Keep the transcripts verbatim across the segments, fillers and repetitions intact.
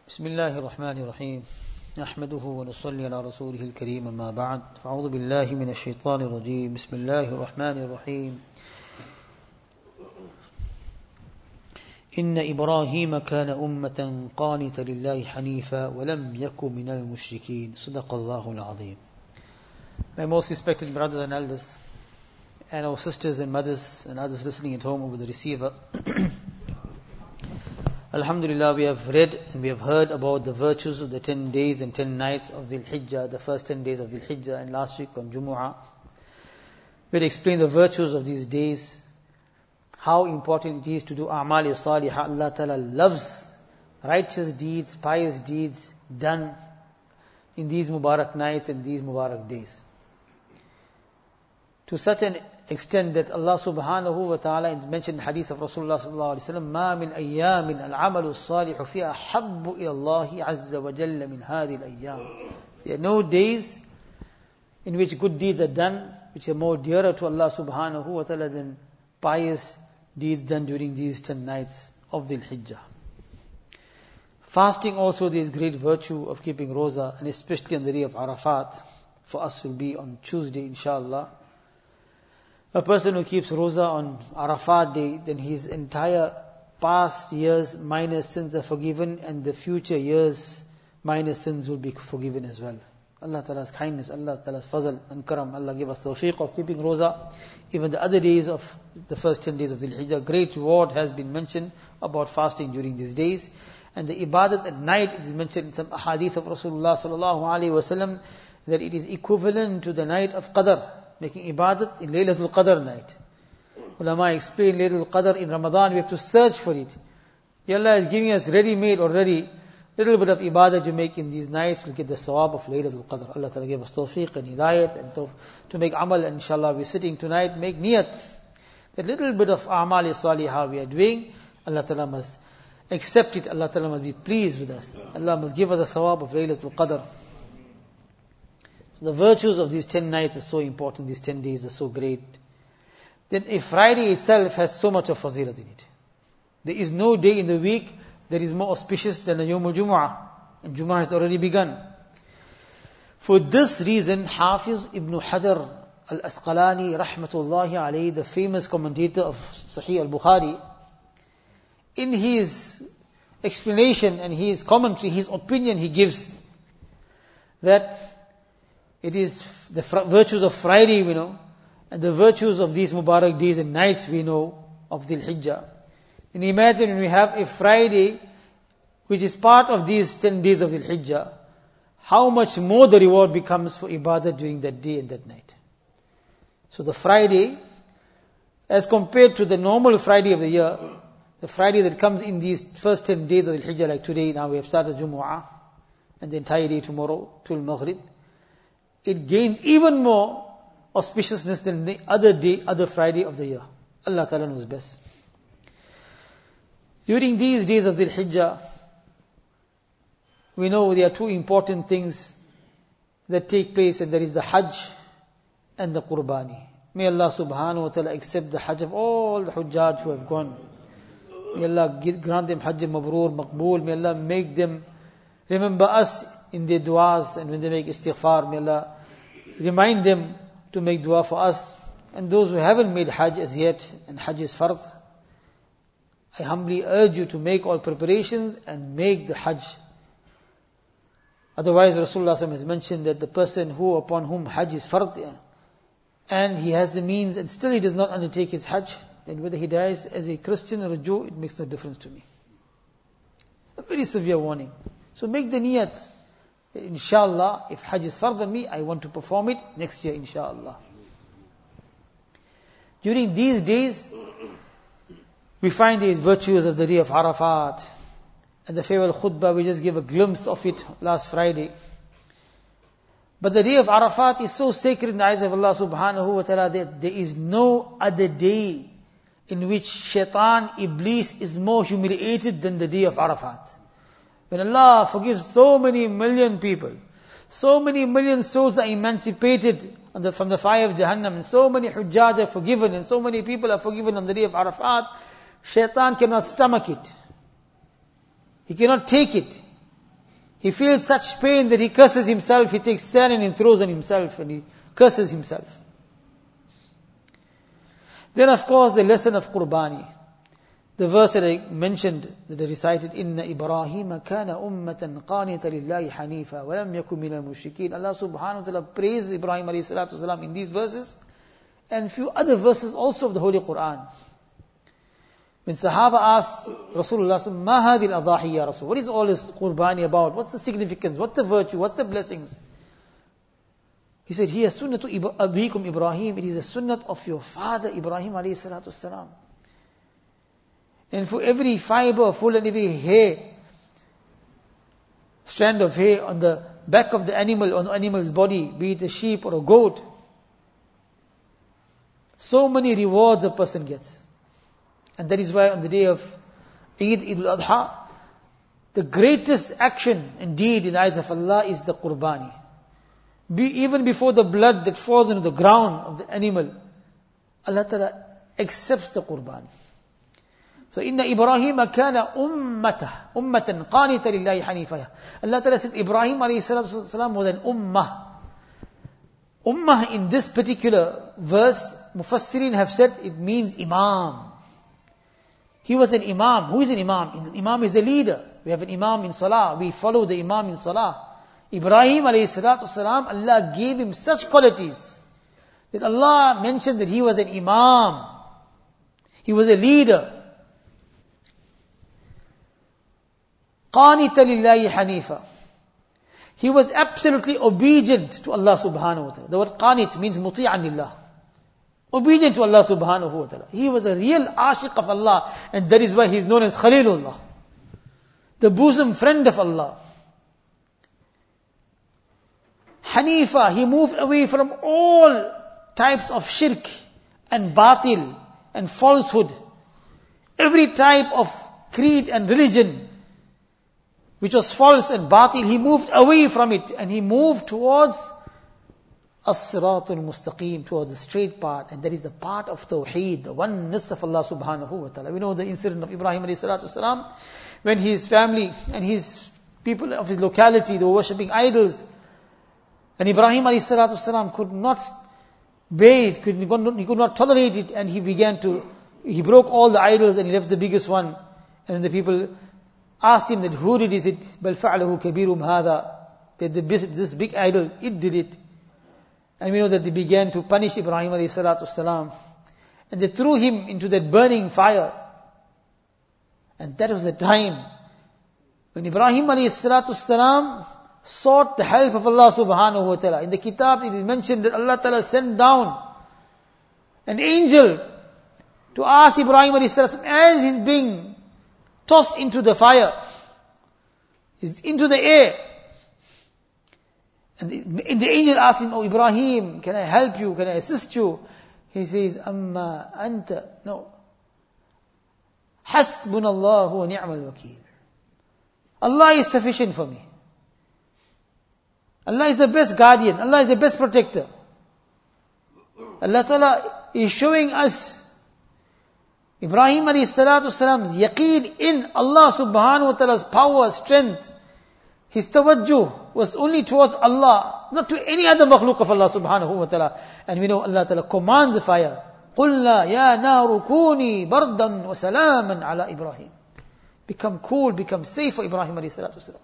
بسم الله الرحمن الرحيم نحمده ونصلي على رسوله الكريم أما بعد فأعوذ بالله من الشيطان الرجيم بسم الله الرحمن الرحيم إن إبراهيم كان أمة قانتا لله حنيفا ولم يكن من المشركين صدق الله العظيم. My most respected brothers and elders and our sisters and mothers and others listening at home over the receiver, Alhamdulillah, we have read and we have heard about the virtues of the ten days and ten nights of Dhul Hijjah, the first ten days of Dhul Hijjah, and last week on Jumu'ah. We had explained the virtues of these days, how important it is to do a'mal salihah. Allah Ta'ala loves righteous deeds, pious deeds done in these Mubarak nights and these Mubarak days. To such an extent that Allah subhanahu wa ta'ala mentioned in the hadith of Rasulullah sallallahu alayhi wa sallam, مَا مِنْ أَيَّامٍ الْعَمَلُ الصَّالِحُ فِيهَا أَحَبُّ إِلَى اللَّهِ عَزَّ وَجَلَّ مِنْ هَذِهِ الْأَيَّامِ. There are no days in which good deeds are done, which are more dearer to Allah subhanahu wa ta'ala than pious deeds done during these ten nights of Dhul Hijjah. Fasting also, there is great virtue of keeping Roza, and especially on the day of Arafat. For us will be on Tuesday, inshallah. A person who keeps Roza on Arafat day, then his entire past years minor sins are forgiven, and the future years minor sins will be forgiven as well. Allah Ta'ala's kindness, Allah Ta'ala's fazl and karam, Allah give us tawfiq of keeping Roza. Even the other days of the first ten days of Dhul Hijjah, great reward has been mentioned about fasting during these days. And the ibadat at night, it is mentioned in some hadith of Rasulullah sallallahu alaihi wasallam that it is equivalent to the night of Qadr, making ibadat in Laylatul Qadr night. Ulama explain Laylatul Qadr in Ramadan, we have to search for it. Allah is giving us ready-made already. Little bit of ibadah you make in these nights will get the sawab of Laylatul Qadr. Allah Ta'ala give us tawfiq and hidayat and to, to make amal. And inshallah we're sitting tonight, make niyat. That little bit of a'mal salihah we are doing, Allah Ta'ala must accept it. Allah Ta'ala must be pleased with us. Allah must give us the sawab of Laylatul Qadr. The virtues of these ten nights are so important, these ten days are so great. Then a Friday itself has so much of fazilat in it. There is no day in the week that is more auspicious than the Yawm al-Jumu'ah. And Jumu'ah has already begun. For this reason, Hafiz Ibn Hajar al-Asqalani, rahmatullahi alayhi, the famous commentator of Sahih al-Bukhari, in his explanation and his commentary, his opinion he gives, that it is the virtues of Friday we know, and the virtues of these Mubarak days and nights we know of Dhul Hijjah. And imagine when we have a Friday which is part of these ten days of Dhul Hijjah, how much more the reward becomes for ibadah during that day and that night. So the Friday, as compared to the normal Friday of the year, the Friday that comes in these first ten days of Dhul Hijjah, like today, now we have started Jumu'ah, and the entire day tomorrow, till Maghrib, it gains even more auspiciousness than the other day, other Friday of the year. Allah Ta'ala knows best. During these days of Dhul Hijjah, we know there are two important things that take place, and that is the Hajj and the Qurbani. May Allah subhanahu wa ta'ala accept the Hajj of all the Hujjaj who have gone. May Allah grant them Hajj Mabroor, Maqbool. May Allah make them remember us in their du'as, and when they make istighfar, may Allah remind them to make dua for us. And those who haven't made Hajj as yet, and Hajj is fard, I humbly urge you to make all preparations and make the Hajj. Otherwise, Rasulullah has mentioned that the person who upon whom Hajj is fard, and he has the means and still he does not undertake his Hajj, then whether he dies as a Christian or a Jew, it makes no difference to me. A very severe warning. So make the niyat. Inshallah, if Hajj is fard on me, I want to perform it next year, inshallah. During these days, we find these virtues of the day of Arafat, and the farewell khutbah, we just gave a glimpse of it last Friday. But the day of Arafat is so sacred in the eyes of Allah subhanahu wa ta'ala that there is no other day in which shaitan, Iblis, is more humiliated than the day of Arafat. When Allah forgives so many million people, so many million souls are emancipated on the, from the fire of Jahannam, and so many Hujjaj are forgiven, and so many people are forgiven on the day of Arafat, shaitan cannot stomach it. He cannot take it. He feels such pain that he curses himself, he takes sand and he throws on himself and he curses himself. Then of course the lesson of Qurbani. The verse that I mentioned, that I recited, Inna Ibrahima kana ummatan qanita lillahi hanifa wa lam yakun minal mushrikeen. Allah subhanahu wa ta'ala praised Ibrahim alayhi salatu wasalam in these verses and few other verses also of the Holy Quran. When Sahaba asked Rasulullah, Ma hadil adahi ya Rasul? What is all this Qurbani about? What's the significance? What's the virtue? What's the blessings? He said, Hiya sunnatu abikum Ibrahim. It is a sunnat of your father Ibrahim alayhi salatu wasalam. And for every fiber, full and every hair, strand of hair on the back of the animal, on the animal's body, be it a sheep or a goat, so many rewards a person gets. And that is why on the day of Eid, Eid al-Adha, the greatest action and deed in the eyes of Allah is the Qurbani. Be, even before the blood that falls into the ground of the animal, Allah Ta'ala accepts the Qurbani. So, Inna Ibrahim kana ummata, ummatan qanita lillahi hanifaya. Allah Ta'ala said Ibrahim alayhi salatu wasalam was an ummah. Ummah in this particular verse, Mufassirin have said it means Imam. He was an Imam. Who is an Imam? An Imam is a leader. We have an Imam in Salah. We follow the Imam in Salah. Ibrahim alayhi salatu wasalam, Allah gave him such qualities that Allah mentioned that he was an Imam. He was a leader. Qanita lillahi hanifa. He was absolutely obedient to Allah subhanahu wa ta'ala. The word qanit means muti'an lillah. Obedient to Allah subhanahu wa ta'ala. He was a real ashiq of Allah, and that is why he is known as Khalilullah, the bosom friend of Allah. Hanifa, he moved away from all types of shirk and batil and falsehood. Every type of creed and religion which was false and batil, he moved away from it and he moved towards as-siratul mustaqim, towards the straight path, and that is the part of Tawheed, the oneness of Allah subhanahu wa ta'ala. We know the incident of Ibrahim alayhi salatu wasalam, when his family and his people of his locality, they were worshipping idols, and Ibrahim alayhi salatu wasalam could not bear it, could, he could not tolerate it, and he began to, he broke all the idols and he left the biggest one, and the people asked him that who did it? Bal fa'alahu kabirum hadha, that the, this big idol, it did it. And we know that they began to punish Ibrahim alayhi salatu wasalam, and they threw him into that burning fire. And that was the time when Ibrahim alayhi salatu wasalam sought the help of Allah subhanahu wa ta'ala. In the kitab it is mentioned that Allah ta'ala sent down an angel to ask Ibrahim alayhi salatu wasalam, as he's being tossed into the fire, he's into the air, and the, and the angel asked him, Oh Ibrahim, can I help you? Can I assist you? He says, Amma anta, no. Hasbunallahu wa ni'mal wakeel. Allah is sufficient for me. Allah is the best guardian. Allah is the best protector. Allah Ta'ala is showing us Ibrahim alayhi salatu wasalam's yaqeen in Allah subhanahu wa ta'ala's power, strength. His tawajjuh was only towards Allah, not to any other makhluk of Allah subhanahu wa ta'ala. And we know Allah ta'ala commands the fire, قُلْنَا يَا نَارُ كُونِي بَرْدًا وَسَلَامًا عَلَى إِبْرَاهِيمَ. Become cool, become safe for Ibrahim alayhi salatu wasalam.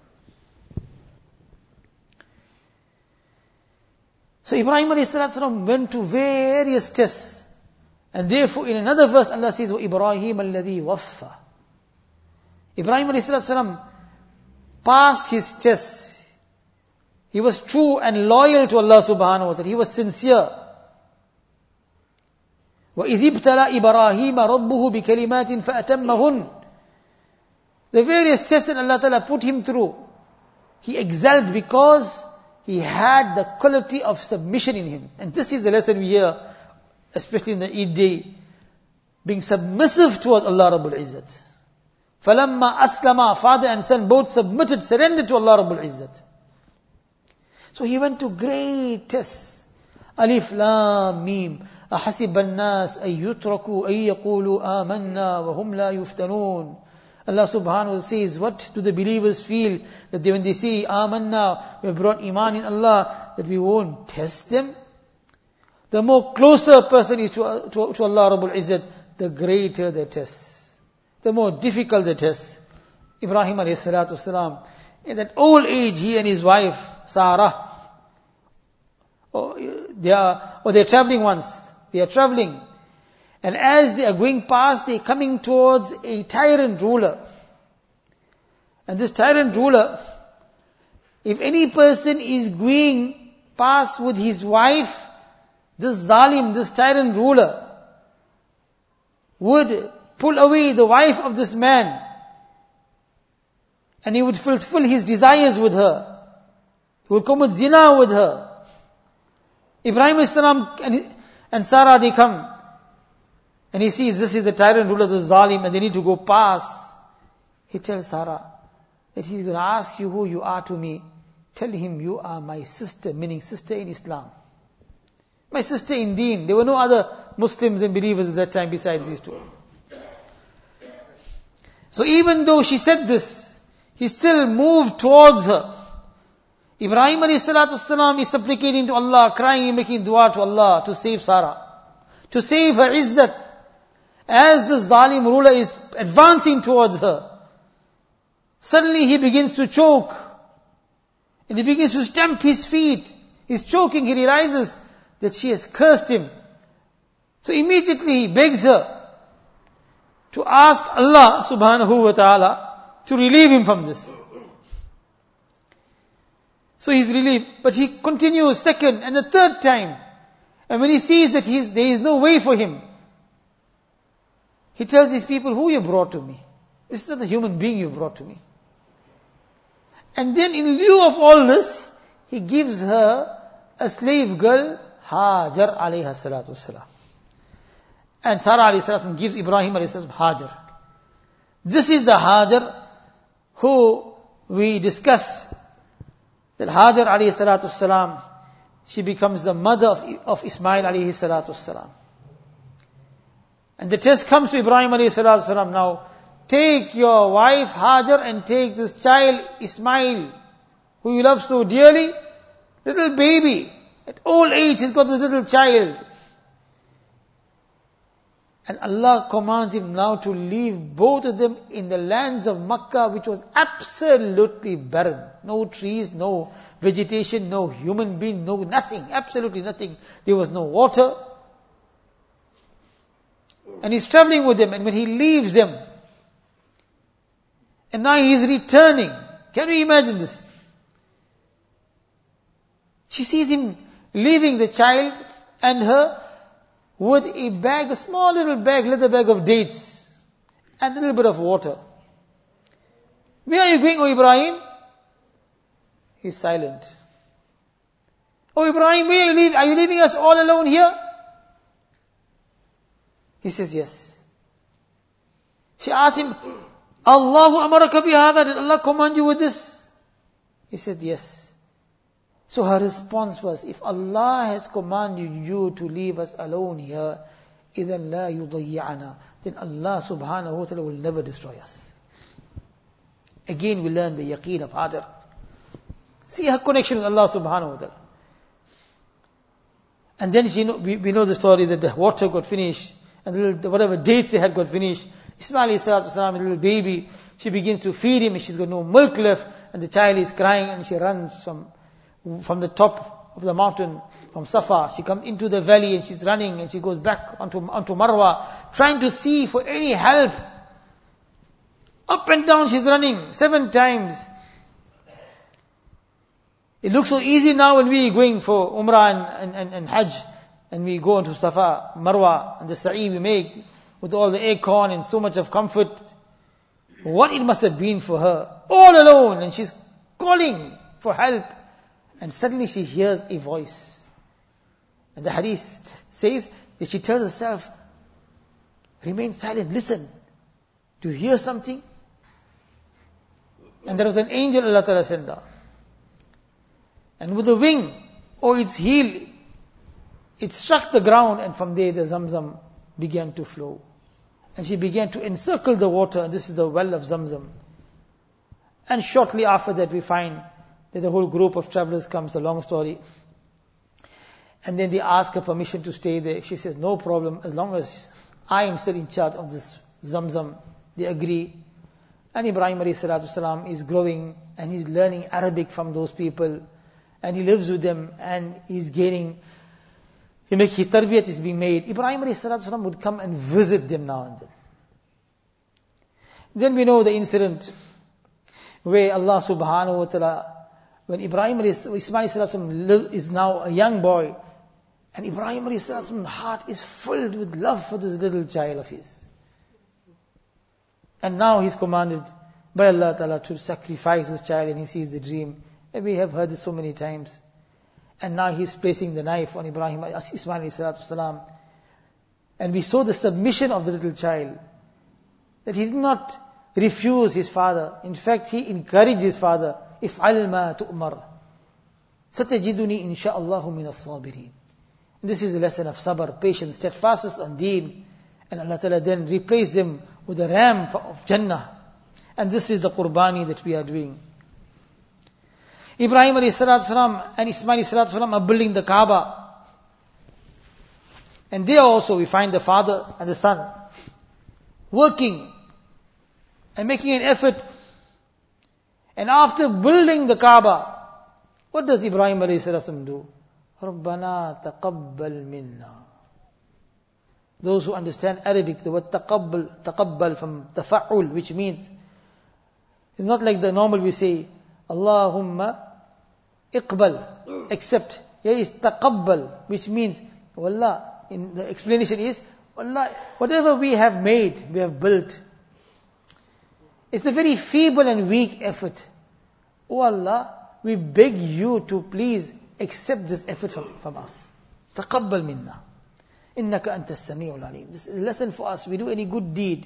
So Ibrahim alayhi salatu wasalam went to various tests. And therefore in another verse Allah says, وَإِبْرَاهِيمَ الَّذِي وَفَّى. Ibrahim alayhi salatu wasalam passed his test. He was true and loyal to Allah subhanahu wa ta'ala. He was sincere. وَإِذِ ابْتَلَى إِبْرَاهِيمَ رَبُّهُ بِكَلِمَاتٍ فَأَتَمَّهُنْ. The various tests that Allah Ta'ala put him through, he excelled because he had the quality of submission in him. And this is the lesson we hear, especially in the Eid day, being submissive towards Allah Rabbul Izzat. فَلَمَّا أَسْلَمَا, father and son both submitted, surrendered to Allah Rabbul Izzat. So he went to great tests. Alif Lam Mim. أَحَسِبَ النَّاسَ أَن يُتْرَكُوا أَن يَقُولُوا آمَنَّا وَهُمْ لَا يُفْتَنُونَ Allah subhanahu wa ta'ala says, what do the believers feel that they, when they say, Amanna, we have brought iman in Allah, that we won't test them? The more closer a person is to, to, to Allah Rabbul Izzat, the greater the test. The more difficult the test. Ibrahim alayhi salatu wasalam, in that old age, he and his wife, Sarah, or they are, or they're traveling once. They are traveling. And as they are going past, they are coming towards a tyrant ruler. And this tyrant ruler, if any person is going past with his wife, this zalim, this tyrant ruler, would pull away the wife of this man, and he would fulfill his desires with her. He would commit zina with her. Ibrahim alayhi salam and, and Sarah, they come, and he sees this is the tyrant ruler, the zalim, and they need to go past. He tells Sarah that he's going to ask you who you are to me. Tell him you are my sister, meaning sister in Islam. My sister in Deen. There were no other Muslims and believers at that time besides these two. So even though she said this, he still moved towards her. Ibrahim alayhi salatu wasalam is supplicating to Allah, crying and making dua to Allah to save Sarah, to save her izzat. As the zalim ruler is advancing towards her, suddenly he begins to choke. And he begins to stamp his feet. He's choking, he realizes that she has cursed him. So immediately he begs her to ask Allah subhanahu wa ta'ala to relieve him from this. So he's relieved, but he continues second and the third time. And when he sees that he's, there is no way for him, he tells these people, who you brought to me? This is not a human being you brought to me. And then in lieu of all this, he gives her a slave girl, Hajar alayha salatu wasalam. And Sarah alayhi salatu gives Ibrahim alayhi salatu Hajar. This is the Hajar who we discuss, that Hajar alayhi salatu wasalam, she becomes the mother of, of Ismail alayhi salatu wasalam. And the test comes to Ibrahim alayhi salatu wasalam now. Take your wife Hajar and take this child Ismail, who you love so dearly, little baby. At old age he's got this little child. And Allah commands him now to leave both of them in the lands of Makkah, which was absolutely barren. No trees, no vegetation, no human being, no nothing, absolutely nothing. There was no water. And he's traveling with them, and when he leaves them, and now he is returning. Can you imagine this? She sees him leaving the child and her with a bag, a small little bag, leather bag of dates and a little bit of water. Where are you going, O Ibrahim? He's silent. O Ibrahim, where are you leaving? Are you leaving us all alone here? He says, yes. She asks him, Allahu amaraka bihada, did Allah command you with this? He said, yes. So her response was, if Allah has commanded you to leave us alone here, إِذَنْ لَا يُضَيِّعَنَا, then Allah subhanahu wa ta'ala will never destroy us. Again we learn the yaqeen of Hajar. See her connection with Allah subhanahu wa ta'ala. And then she know, we, we know the story that the water got finished, and the little, whatever dates they had got finished. Ismail alayhi salatu wasalam, a little baby, she begins to feed him, and she's got no milk left, and the child is crying, and she runs from from the top of the mountain, from Safa. She comes into the valley, and she's running, and she goes back onto, onto Marwa, trying to see for any help. Up and down she's running, seven times. It looks so easy now when we are going for Umrah and, and, and, and Hajj, and we go into Safa, Marwa, and the sa'i we make, with all the aircon and so much of comfort. What it must have been for her, all alone, and she's calling for help. And suddenly she hears a voice. And the hadith says that she tells herself, remain silent, listen. Do you hear something? And there was an angel Allah Ta'ala sent down. And with the wing, or its heel, it struck the ground, and from there the Zamzam began to flow. And she began to encircle the water, and this is the well of Zamzam. And shortly after that we find that a whole group of travelers comes, a long story. And then they ask her permission to stay there. She says, no problem, as long as I am still in charge of this Zamzam. They agree. And Ibrahim alayhi salatu salam is growing and he's learning Arabic from those people. And he lives with them and he's gaining, he make, his tarbiyat is being made. Ibrahim alayhi salatu salam would come and visit them now and then. Then we know the incident where Allah subhanahu wa ta'ala, when Ibrahim alayhi, Ismail alayhi salam is now a young boy, and Ibrahim alayhi salam's heart is filled with love for this little child of his. And now he's commanded by Allah Ta'ala to sacrifice his child, and he sees the dream. And we have heard this so many times. And now he's placing the knife on Ibrahim, Ismail alayhi salam. And we saw the submission of the little child. That he did not refuse his father. In fact, he encouraged his father. If'al ma tu'mar. Satajiduni insha'Allahu min as-sabirin. This is the lesson of sabr, patience, steadfastness on deen. And Allah Ta'ala then replaced them with a ram of Jannah. And this is the qurbani that we are doing. Ibrahim alayhi salatu salam and Ismail alayhi salatu salam are building the Kaaba. And there also we find the father and the son working and making an effort. And after building the Kaaba, what does Ibrahim alayhi salatu salam do? Rabbana taqabbal minna. Those who understand Arabic, the word taqabbal, taqabbal from tafa'ul, which means, it's not like the normal we say, Allahumma iqbal, accept. Here is taqabbal, which means, wallah, in the explanation is, wallah, whatever we have made, we have built, it's a very feeble and weak effort. Oh Allah, we beg you to please accept this effort from, from us. Taqabbal minna. Innaka anta as-sami'ul alim. This is a lesson for us. We do any good deed,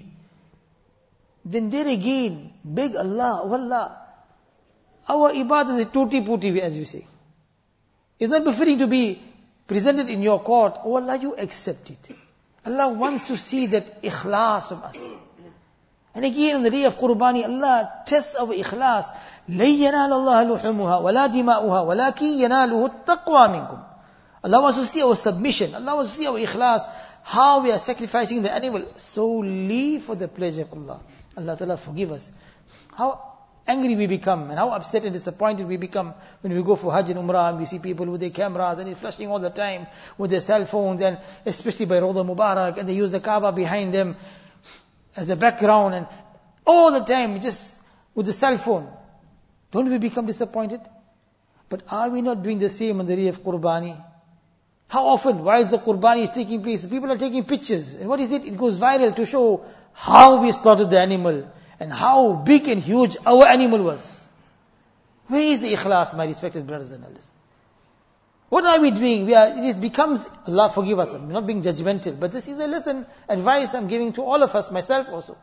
then there again, beg Allah, oh Allah, our ibadah is tutti-putti, as we say. It's not befitting to be presented in your court. Oh Allah, you accept it. Allah wants to see that ikhlas from us. And again on the day of Qurbani, Allah tests our ikhlas. لَن يَنَالَ اللَّهَ لُحُمُهَا وَلَا دِمَاؤُهَا وَلَكِنْ يَنَالُهُ التَّقْوَى مِنْكُمْ. Allah wants to see our submission. Allah wants to see our ikhlas. How we are sacrificing the animal solely for the pleasure of Allah. Allah Ta'ala forgive us. How angry we become and how upset and disappointed we become when we go for Hajj and Umrah and we see people with their cameras and they're flashing all the time with their cell phones, and especially by Rawda Mubarak, and they use the Kaaba behind them as a background, and all the time just with the cell phone. Don't we become disappointed? But are we not doing the same on the day of Qurbani? How often, while the Qurbani is taking place, people are taking pictures. And what is it? It goes viral to show how we slaughtered the animal and how big and huge our animal was. Where is the ikhlas, my respected brothers and elders? What are we doing? We are, it is becomes, Allah forgive us, I'm not being judgmental, but this is a lesson, advice I'm giving to all of us, myself also.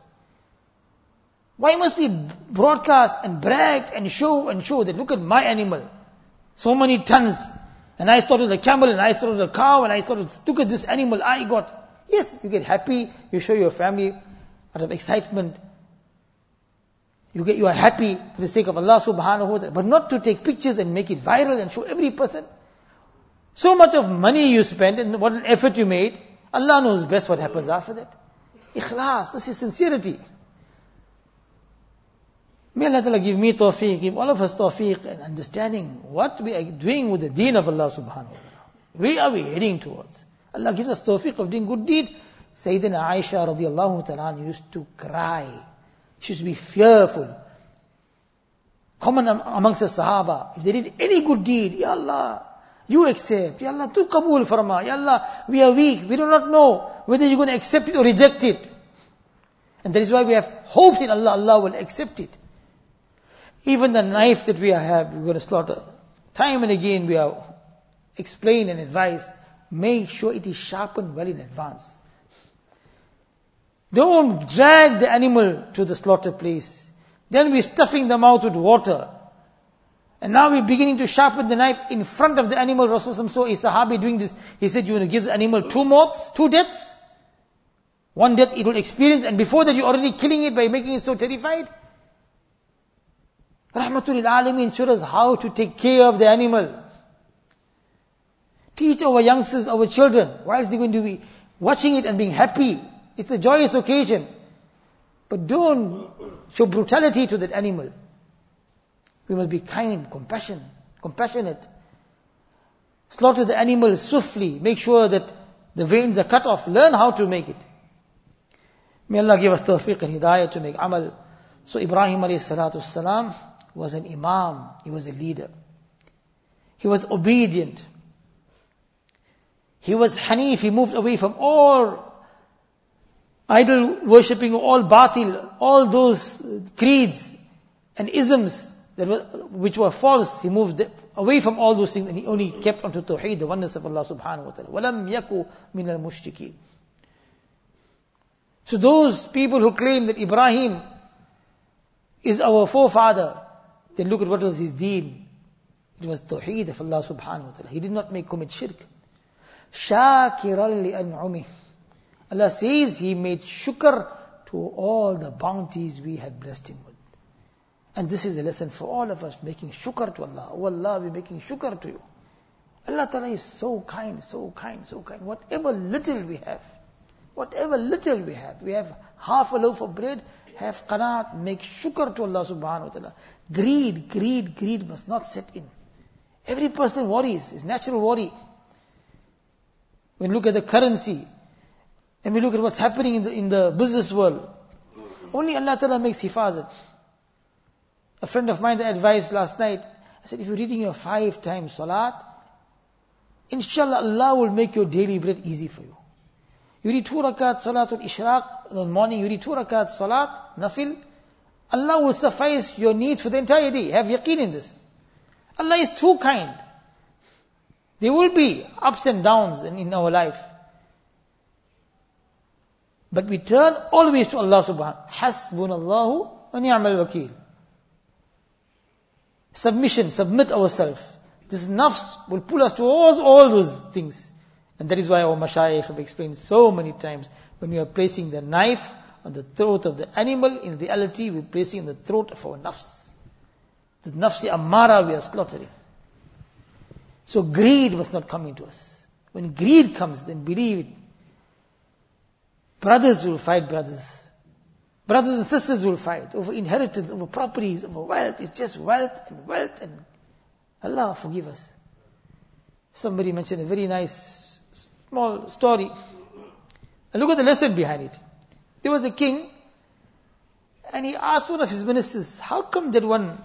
Why must we broadcast and brag and show and show that look at my animal, so many tons, and I slaughtered a camel, and I slaughtered a cow, and I slaughtered, look at this animal I got. Yes, you get happy, you show your family out of excitement. You get, you are happy for the sake of Allah subhanahu wa ta'ala, but not to take pictures and make it viral and show every person. So much of money you spend and what an effort you made, Allah knows best what happens after that. Ikhlas, this is sincerity. May Allah Ta'ala give me tawfiq, give all of us tawfiq and understanding what we are doing with the deen of Allah subhanahu wa ta'ala. Where are we heading towards? Allah gives us tawfiq of doing good deed. Sayyidina Aisha radiallahu ta'ala used to cry. She used to be fearful. Common amongst the Sahaba, if they did any good deed, Ya Allah, you accept. Ya Allah, tu qabul farma. Ya Allah, we are weak. We do not know whether you're going to accept it or reject it. And that is why we have hopes in Allah, Allah will accept it. Even the knife that we have, we're going to slaughter. Time and again we are explain and advise. Make sure it is sharpened well in advance. Don't drag the animal to the slaughter place. Then we're stuffing them out with water. And now we're beginning to sharpen the knife in front of the animal. Rasulullah saw a Sahabi doing this. He said, you want to give the animal two mouths, two deaths? One death it will experience, and before that you're already killing it by making it so terrified. Rahmatul Alameen showed us how to take care of the animal. Teach our youngsters, our children, whilst they're going to be watching it and being happy. It's a joyous occasion. But don't show brutality to that animal. We must be kind, compassion, compassionate. Slaughter the animal swiftly. Make sure that the veins are cut off. Learn how to make it. May Allah give us tawfiq and hidayah to make amal. So Ibrahim alayhi salatu salam was an imam. He was a leader. He was obedient. He was Hanif. He moved away from all idol worshipping, all batil, all those creeds and isms that were, which were false. He moved away from all those things and he only kept onto Tawheed, the oneness of Allah subhanahu wa ta'ala. وَلَمْ يَكُ مِنَ الْمُشْرِكِينَ. So those people who claim that Ibrahim is our forefather, then look at what was his deen. It was Tawheed of Allah subhanahu wa ta'ala. He did not make commit shirk. شَاكِرًا لِأَنْعُمِهِ. Allah says He made shukr to all the bounties we had blessed Him with. And this is a lesson for all of us, making shukr to Allah. Oh Allah, we're making shukr to you. Allah Ta'ala is so kind, so kind, so kind. Whatever little we have, whatever little we have, we have half a loaf of bread, have qanaat, make shukr to Allah subhanahu wa ta'ala. Greed, greed, greed must not set in. Every person worries, it's natural worry. When we look at the currency, and we look at what's happening in the, in the business world, only Allah Ta'ala makes hifazat. A friend of mine advised last night, I said, if you're reading your five times salat, inshallah Allah will make your daily bread easy for you. You read two rakat salatul ishraq in the morning, you read two rakat salat, nafil, Allah will suffice your needs for the entire day. Have yaqeen in this. Allah is too kind. There will be ups and downs in, in our life. But we turn always to Allah subhanahu. Hasbunallahu wa ni'mal wakeel. Submission, submit ourselves. This nafs will pull us towards all those things. And that is why our mashayikh have explained so many times, when we are placing the knife on the throat of the animal, in reality we are placing in the throat of our nafs. The nafsi ammara we are slaughtering. So greed must not come into us. When greed comes, then believe it. Brothers will fight brothers. Brothers and sisters will fight over inheritance, over properties, over wealth. It's just wealth and wealth and Allah forgive us. Somebody mentioned a very nice small story. And look at the lesson behind it. There was a king and he asked one of his ministers, how come that one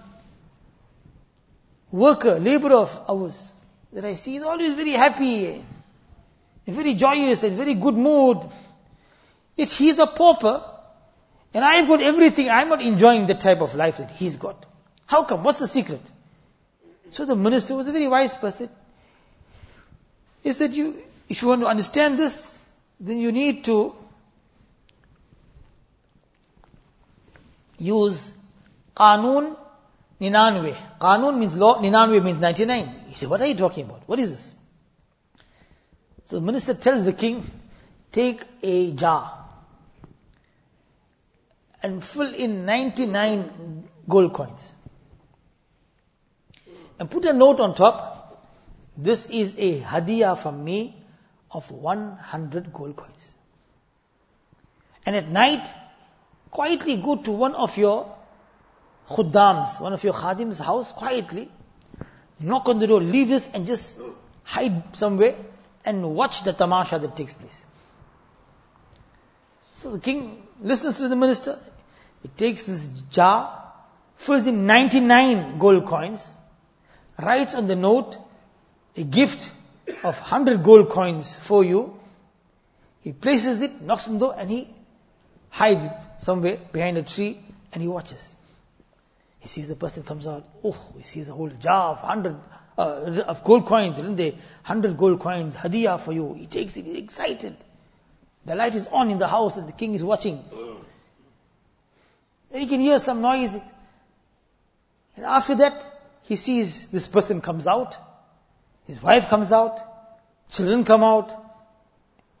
worker, laborer of ours, that I see is always very happy and very joyous and very good mood, yet he is a pauper and I've got everything, I'm not enjoying the type of life that he's got. How come? What's the secret? So the minister was a very wise person. He said, you, if you want to understand this, then you need to use Qanun Ninanwe. Qanun means law, Ninanwe means ninety-nine. He said, what are you talking about? What is this? So the minister tells the king, take a jar and fill in ninety-nine gold coins. And put a note on top, this is a hadiyah from me of one hundred gold coins. And at night, quietly go to one of your khuddams, one of your khadim's house, quietly, knock on the door, leave this and just hide somewhere and watch the tamasha that takes place. So the king listens to the minister, he takes this jar, fills in ninety-nine gold coins, writes on the note a gift of one hundred gold coins for you. He places it, knocks on the door and he hides somewhere behind a tree and he watches. He sees the person comes out, oh, he sees a whole jar of one hundred uh, of gold coins, isn't there? one hundred gold coins, hadiyah for you. He takes it, he's excited. The light is on in the house and the king is watching. Then he can hear some noise. And after that, he sees this person comes out, his wife comes out, children come out,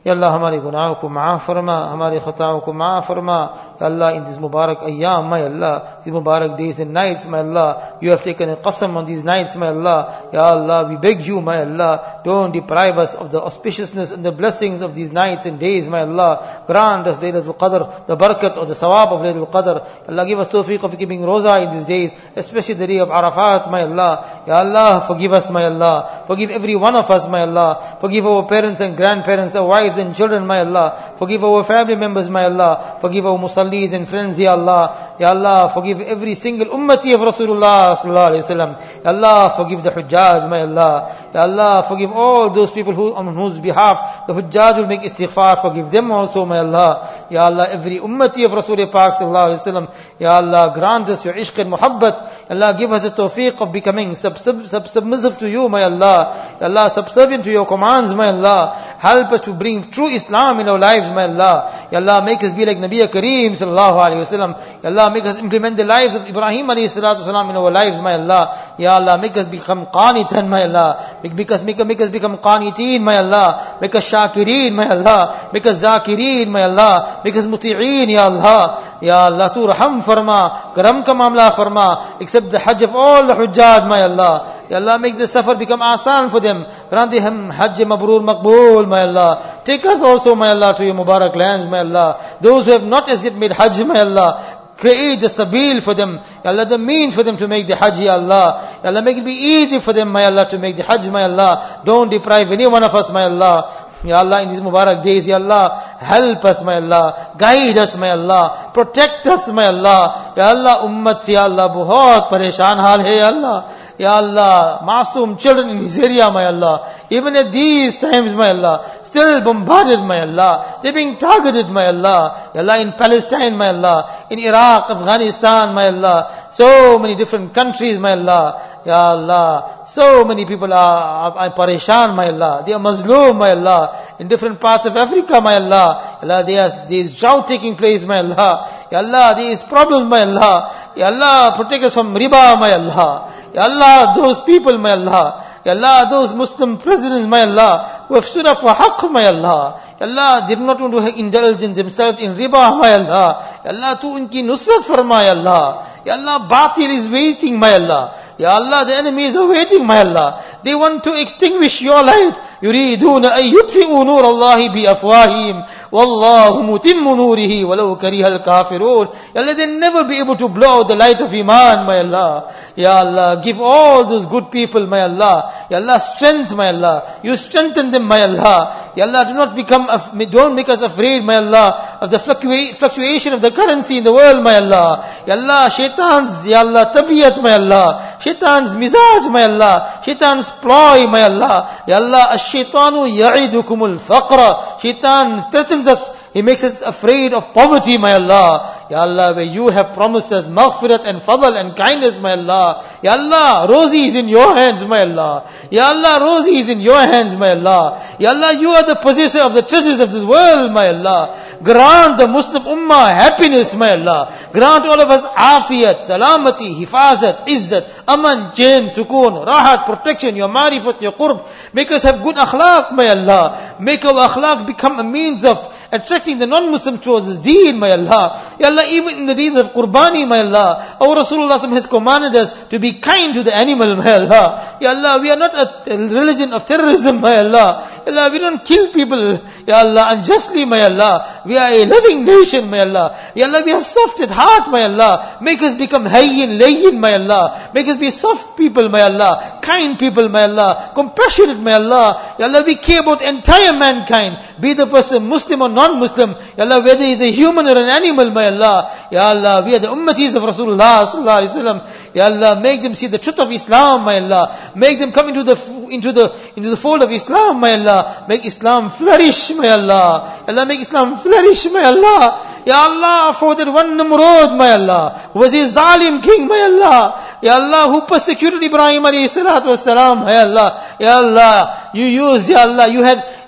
Ya Allah, हमारे गुनाहों को माफ फरमा, हमारे खताओं को माफ फरमा. Ya Allah, in these Mubarak ayyam, my Allah, these Mubarak days and nights, my Allah, you have taken a qasam on these nights, my Allah. Ya Allah, we beg you, my Allah, don't deprive us of the auspiciousness and the blessings of these nights and days, my Allah. Grant us Laylatul Qadr, the barakat or the sawab of Laylatul Qadr. Allah, give us tawfiq of keeping roza in these days, especially the day of Arafat, my Allah. Ya Allah, forgive us, my Allah. Forgive every one of us, my Allah. Forgive our parents and grandparents, our wives and children, my Allah. Forgive our family members, my Allah. Forgive our musallis and friends, Ya Allah. Ya Allah, forgive every single ummati of Rasulullah sallallahu alaihi wasallam. Ya Allah, forgive the Hujjaj, my Allah. Ya Allah, forgive all those people who, on whose behalf the Hujjaj will make istighfar. Forgive them also, my Allah. Ya Allah, every ummati of Rasulullah Pak sallallahu alaihi wasallam. Ya Allah, grant us your ishq and muhabbat. Ya Allah, give us the tawfiq of becoming sub, sub, sub, submissive to you, my Allah. Ya Allah, subservient to your commands, my Allah. Help us to bring true Islam in our lives, my Allah. Ya Allah, make us be like Nabi Kareem sallallahu alayhi wa sallam. Ya Allah, make us implement the lives of Ibrahim alayhi salatu wasalam in our lives, my Allah. Ya Allah, make us become qanitan, my Allah. Make, make, us, make, make us become qaniteen, my Allah. Make us shakireen, my Allah. Make us zakireen, my Allah. Make us muti'een, Ya Allah. Ya Allah, tu raham farma, karam ka mamla farma. Accept the hajj of all the hujjaj, my Allah. Ya Allah, make the safar become asan for them. Grant them hajj mabrur maqbool, my Allah. Take us also, my Allah, to your Mubarak lands, my Allah. Those who have not as yet made hajj, my Allah, create the sabil for them. Ya Allah, the means for them to make the hajj, Ya Allah. Ya Allah, make it be easy for them, my Allah, to make the hajj, my Allah. Don't deprive any one of us, my Allah. Ya Allah, in these Mubarak days, Ya Allah, help us, my Allah. Guide us, my Allah. Protect us, my Allah. Ya Allah, ummat, Ya Allah, bahut pareshan hal hai, Ya Allah. Ya Allah, masoom children in this area, my Allah. Even at these times, my Allah, still bombarded, my Allah. They're being targeted, my Allah. Ya Allah, in Palestine, my Allah. In Iraq, Afghanistan, my Allah. So many different countries, my Allah. Ya Allah, so many people are, are, are pareshan, my Allah. They are mazloom, my Allah. In different parts of Africa, my Allah. Ya Allah, there is, there is drought taking place, my Allah. Ya Allah, there is problems, my Allah. Ya Allah, protect us from riba, my Allah. Ya Allah, those people, my Allah. Ya Allah, those Muslim presidents, my Allah, who have stood up for haqq, my Allah. Ya Allah, they do not want to indulge in themselves in riba, my Allah. Ya Allah, tu unki nusrat farma, Ya Allah. Ya Allah, batil is waiting, my Allah. Ya Allah, the enemies are waiting, my Allah. They want to extinguish your light. يريدون أن يطفئوا نور الله بأفواههم والله متم نوره ولو كره الكافرون. Ya Allah, they'll never be able to blow out the light of Iman, my Allah. Ya Allah, give all those good people, my Allah. Ya Allah, strength, my Allah. You strengthen them, my Allah. Ya Allah, do not become, don't make us afraid, my Allah, of the fluctuation of the currency in the world, my Allah. Ya Allah, shaitan's, Ya Allah, tabiyat, my Allah. Shaitan's mizaj, my Allah. Shaitan's ploy, my Allah. Ya Allah, ash-shaitanu ya'idukumul faqra. Shaitan threatens us. He makes us afraid of poverty, my Allah. Ya Allah, where you have promised us maghfirat and fadl and kindness, my Allah. Ya Allah, Rosie is in your hands, my Allah. Ya Allah, Rosie is in your hands, my Allah. Ya Allah, you are the possessor of the treasures of this world, my Allah. Grant the Muslim Ummah happiness, my Allah. Grant all of us afiyat, salamati, hifazat, izzat, aman, chain, sukoon, rahat, protection, your marifat, your qurb. Make us have good akhlaq, my Allah. Make our akhlaq become a means of attracting the non-Muslim towards his deen, my Allah. Ya Allah, even in the deeds of Qurbani, my Allah, our Rasulullah has commanded us to be kind to the animal, my Allah. Ya Allah, we are not a religion of terrorism, my Allah. Ya Allah, we don't kill people, Ya Allah, unjustly, my Allah. We are a loving nation, my Allah. Ya Allah, we are soft at heart, my Allah. Make us become hayyin, layyin, my Allah. Make us be soft people, my Allah. Kind people, my Allah. Compassionate, my Allah. Ya Allah, we care about entire mankind. Be the person Muslim or non-Muslim. Ya Allah, whether he is a human or an animal, my Allah. Ya Allah, we are the ummatis of Rasulullah sallallahu alaihi wasallam. Ya Allah, make them see the truth of Islam, my Allah. Make them come into the into the into the fold of Islam, my Allah. Make Islam flourish, my Allah. Ya Allah, make Islam flourish, my Allah. Ya Allah, for that one Namrud, my Allah, who was a zalim king, my Allah. Ya Allah, who persecuted Ibrahim alayhi salatu wasalam, my Allah. Ya Allah, you used, Ya Allah, you had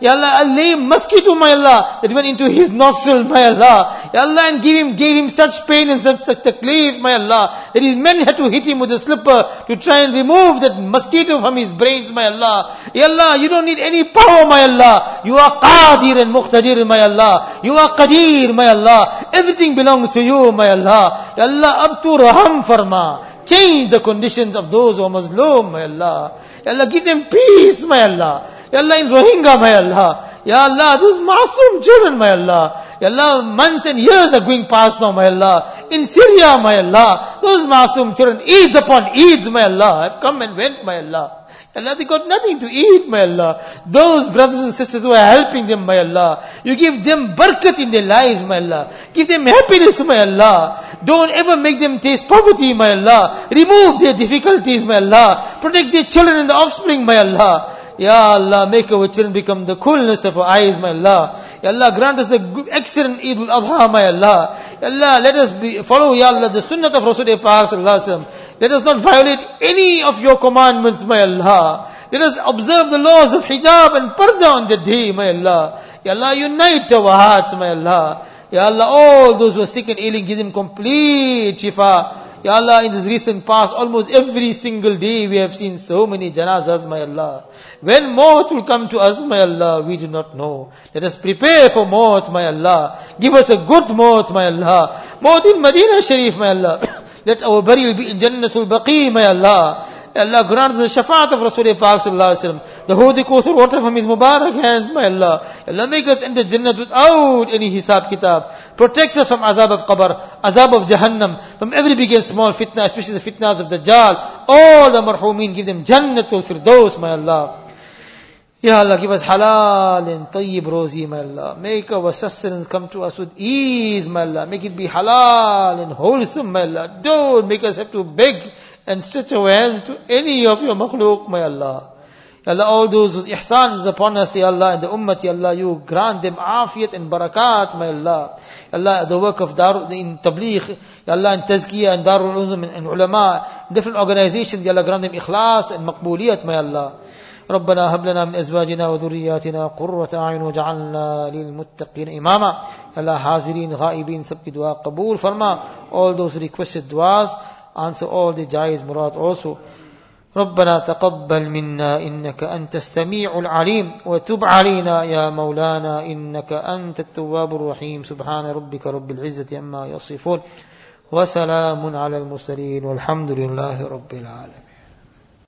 Ya Allah, a lame mosquito, my Allah, that went into his nostril, my Allah. Ya Allah, and give him, gave him such pain and such, such taklif, my Allah, that his men had to hit him with a slipper to try and remove that mosquito from his brains, my Allah. Ya Allah, you don't need any power, my Allah. You are Qadir and Muqtadir, my Allah. You are Qadir, my Allah. Everything belongs to you, my Allah. Ya Allah, up to Raham Farma. Change the conditions of those who are Muslim, my Allah. Ya Allah, give them peace, my Allah. Ya Allah, in Rohingya, my Allah. Ya Allah, those masoom children, my Allah. Ya Allah, months and years are going past now, my Allah. In Syria, my Allah, those masoom children, Eids upon Eids, my Allah, have come and went, my Allah. Allah, they got nothing to eat, my Allah. Those brothers and sisters who are helping them, my Allah, you give them barakat in their lives, my Allah. Give them happiness, my Allah. Don't ever make them taste poverty, my Allah. Remove their difficulties, my Allah. Protect their children and the offspring, my Allah. Ya Allah, make our children become the coolness of our eyes, my Allah. Ya Allah, grant us the good, excellent Eid al-Adha, my Allah. Ya Allah, let us be, follow, Ya Allah, the sunnah of Rasulullah Pak sallallahu alaihi wasallam. Let us not violate any of your commandments, my Allah. Let us observe the laws of hijab and parda on the day, my Allah. Ya Allah, unite our hearts, my Allah. Ya Allah, all those who are sick and ailing, give them complete shifa. Ya Allah, in this recent past, almost every single day we have seen so many janazas, my Allah. When maut will come to us, my Allah, we do not know. Let us prepare for maut, my Allah. Give us a good maut, my Allah. Maut in Medina Sharif, my Allah. Let our burial be in Jannatul Baqi, my Allah. Allah grants the shafaat of Rasulullah Pak sallallahu alaihi wasallam, the holy Kauthar water from his Mubarak hands, my Allah. Allah, make us enter Jannat without any hisab kitab. Protect us from azab of qabr, azab of Jahannam, from every big and small fitna, especially the fitnas of Dajjal. All the marhumin, give them Jannatul Firdaus, my Allah. Ya Allah, give us halal and tayyib rozi, my Allah. Make our sustenance come to us with ease, my Allah. Make it be halal and wholesome, my Allah. Don't make us have to beg and stretch our hands to any of your makhluk, my Allah. Ya Allah, all those whose ihsan is upon us, Ya Allah, and the ummah, Ya Allah, you grant them afiyat and barakat, my Allah. Ya Allah, the work of Dar, in Tabligh, Ya Allah, in Tazkiyah, and Darul Ulum, and ulama, different organizations, Ya Allah, grant them ikhlas and maqbuliyat, my Allah. ربنا هب لنا من ازواجنا وذرياتنا قرة اعين وجعلنا للمتقين اماما. Allah, حاضرین غائبین سب کی دعا قبول فرما. All those requested duas, answer all the jaiz murad also. ربنا تقبل منا إنك أنت السميع العليم وتب علينا يا مولانا إنك أنت التواب الرحيم. سبحان ربك رب العزة عما يصفون وسلام على المرسلين والحمد لله رب العالمين.